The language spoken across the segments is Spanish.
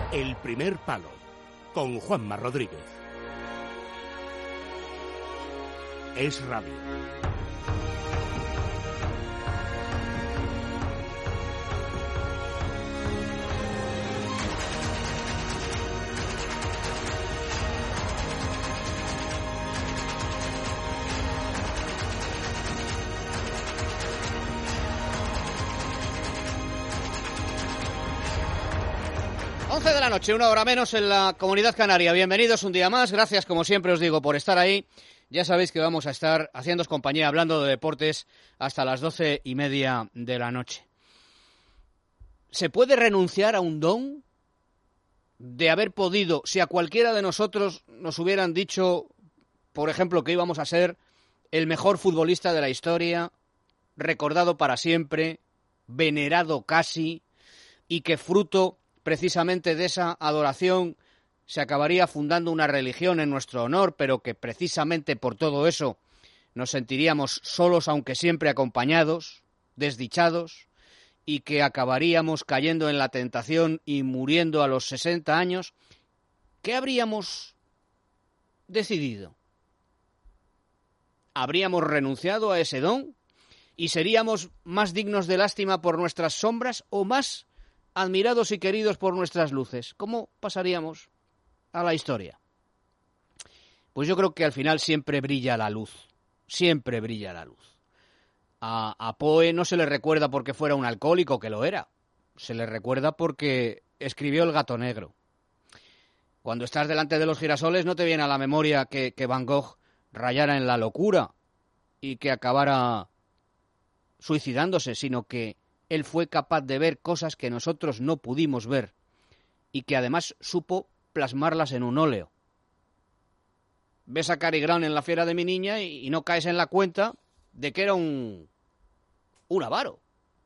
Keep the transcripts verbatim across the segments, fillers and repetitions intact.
El primer palo, con Juanma Rodríguez. Es Radio. once de la noche, una hora menos en la Comunidad Canaria. Bienvenidos un día más. Gracias, como siempre os digo, por estar ahí. Ya sabéis que vamos a estar haciéndoos compañía, hablando de deportes hasta las doce y media de la noche. ¿Se puede renunciar a un don de haber podido, si a cualquiera de nosotros nos hubieran dicho, por ejemplo, que íbamos a ser el mejor futbolista de la historia, recordado para siempre, venerado casi, y que fruto precisamente de esa adoración se acabaría fundando una religión en nuestro honor, pero que precisamente por todo eso nos sentiríamos solos, aunque siempre acompañados, desdichados, y que acabaríamos cayendo en la tentación y muriendo a los sesenta años? ¿Qué habríamos decidido? ¿Habríamos renunciado a ese don y seríamos más dignos de lástima por nuestras sombras o más admirados y queridos por nuestras luces? ¿Cómo pasaríamos a la historia? Pues yo creo que al final siempre brilla la luz, siempre brilla la luz. A, a Poe no se le recuerda porque fuera un alcohólico, que lo era, se le recuerda porque escribió El gato negro. Cuando estás delante de los girasoles no te viene a la memoria que, que Van Gogh rayara en la locura y que acabara suicidándose, sino que él fue capaz de ver cosas que nosotros no pudimos ver y que además supo plasmarlas en un óleo. Ves a Cary Grant en La fiera de mi niña y, y no caes en la cuenta de que era un, un avaro,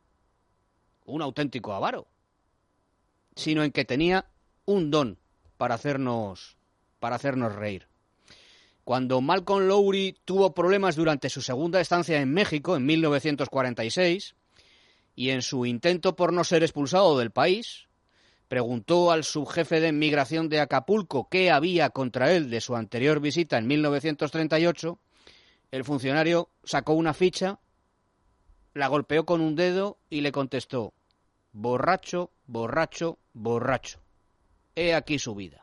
un auténtico avaro, sino en que tenía un don para hacernos, para hacernos reír. Cuando Malcolm Lowry tuvo problemas durante su segunda estancia en México, en mil novecientos cuarenta y seis, y en su intento por no ser expulsado del país, preguntó al subjefe de inmigración de Acapulco qué había contra él de su anterior visita en mil novecientos treinta y ocho, el funcionario sacó una ficha, la golpeó con un dedo y le contestó: borracho, borracho, borracho. He aquí su vida.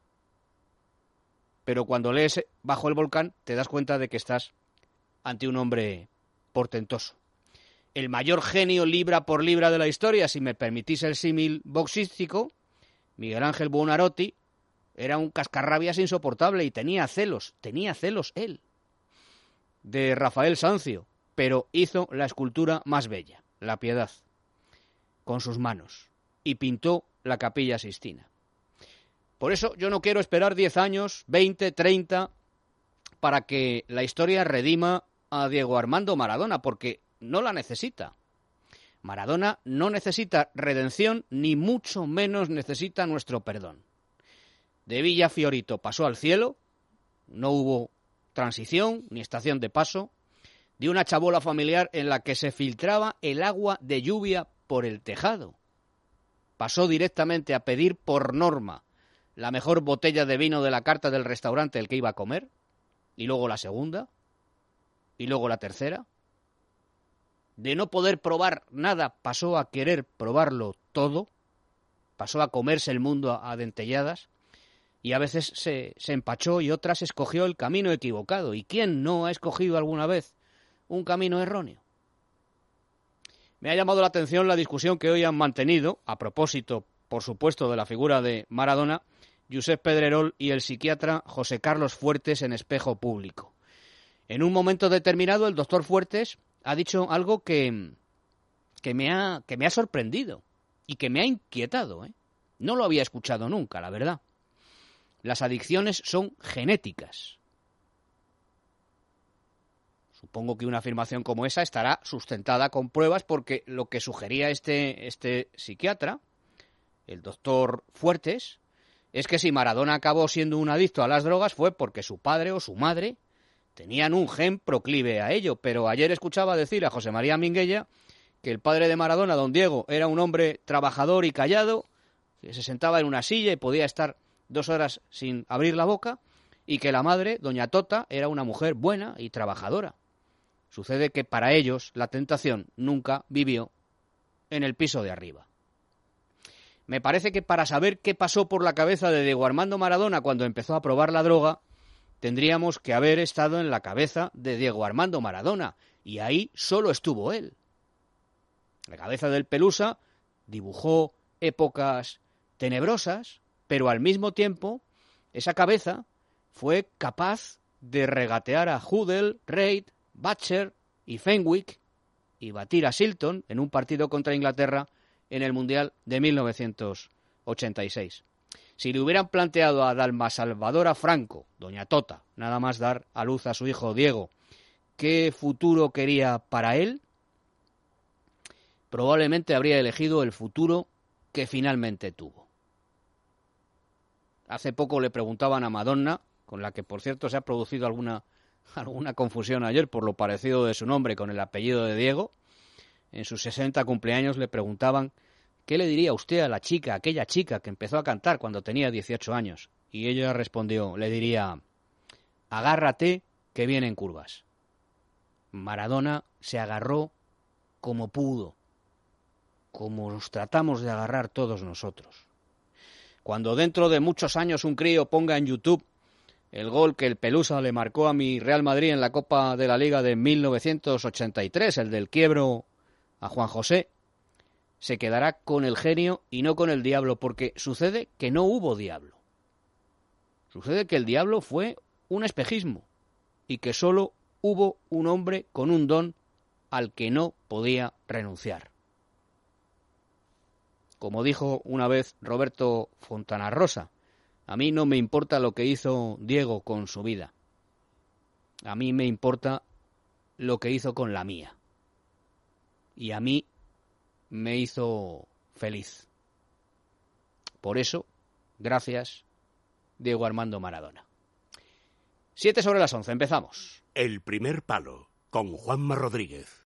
Pero cuando lees Bajo el volcán te das cuenta de que estás ante un hombre portentoso. El mayor genio libra por libra de la historia, si me permitís el símil boxístico, Miguel Ángel Buonarroti, era un cascarrabias insoportable y tenía celos, tenía celos él, de Rafael Sanzio, pero hizo la escultura más bella, La Piedad, con sus manos, y pintó la Capilla Sixtina. Por eso yo no quiero esperar diez años, veinte, treinta, para que la historia redima a Diego Armando Maradona, porque no la necesita. Maradona no necesita redención, ni mucho menos necesita nuestro perdón. De Villa Fiorito pasó al cielo, no hubo transición ni estación de paso, de una chabola familiar en la que se filtraba el agua de lluvia por el tejado. Pasó directamente a pedir por norma la mejor botella de vino de la carta del restaurante el que iba a comer, y luego la segunda, y luego la tercera. De no poder probar nada, pasó a querer probarlo todo, pasó a comerse el mundo a dentelladas, y a veces se, se empachó y otras escogió el camino equivocado. ¿Y quién no ha escogido alguna vez un camino erróneo? Me ha llamado la atención la discusión que hoy han mantenido, a propósito, por supuesto, de la figura de Maradona, Josep Pedrerol y el psiquiatra José Carlos Fuertes en Espejo Público. En un momento determinado, el doctor Fuertes ha dicho algo que, que, me ha, que me ha sorprendido y que me ha inquietado, ¿eh? No lo había escuchado nunca, la verdad. Las adicciones son genéticas. Supongo que una afirmación como esa estará sustentada con pruebas, porque lo que sugería este, este psiquiatra, el doctor Fuertes, es que si Maradona acabó siendo un adicto a las drogas fue porque su padre o su madre tenían un gen proclive a ello. Pero ayer escuchaba decir a José María Minguella que el padre de Maradona, don Diego, era un hombre trabajador y callado, que se sentaba en una silla y podía estar dos horas sin abrir la boca, y que la madre, doña Tota, era una mujer buena y trabajadora. Sucede que para ellos la tentación nunca vivió en el piso de arriba. Me parece que para saber qué pasó por la cabeza de Diego Armando Maradona cuando empezó a probar la droga, tendríamos que haber estado en la cabeza de Diego Armando Maradona, y ahí solo estuvo él. La cabeza del Pelusa dibujó épocas tenebrosas, pero al mismo tiempo esa cabeza fue capaz de regatear a Hudel, Reid, Butcher y Fenwick y batir a Shilton en un partido contra Inglaterra en el Mundial de mil novecientos ochenta y seis. Si le hubieran planteado a Dalma Salvadora Franco, doña Tota, nada más dar a luz a su hijo Diego, qué futuro quería para él, probablemente habría elegido el futuro que finalmente tuvo. Hace poco le preguntaban a Madonna, con la que por cierto se ha producido alguna, alguna confusión ayer por lo parecido de su nombre con el apellido de Diego. En sus sesenta cumpleaños le preguntaban ¿qué le diría usted a la chica, aquella chica que empezó a cantar cuando tenía dieciocho años? Y ella respondió, le diría, agárrate que vienen curvas. Maradona se agarró como pudo, como nos tratamos de agarrar todos nosotros. Cuando dentro de muchos años un crío ponga en YouTube el gol que el Pelusa le marcó a mi Real Madrid en la Copa de la Liga de mil novecientos ochenta y tres, el del quiebro a Juan José, se quedará con el genio y no con el diablo, porque sucede que no hubo diablo. Sucede que el diablo fue un espejismo y que solo hubo un hombre con un don al que no podía renunciar. Como dijo una vez Roberto Fontana Rosa, a mí no me importa lo que hizo Diego con su vida. A mí me importa lo que hizo con la mía. Y a mí me hizo feliz. Por eso, gracias, Diego Armando Maradona. Siete sobre las once, empezamos. El primer palo, con Juanma Rodríguez.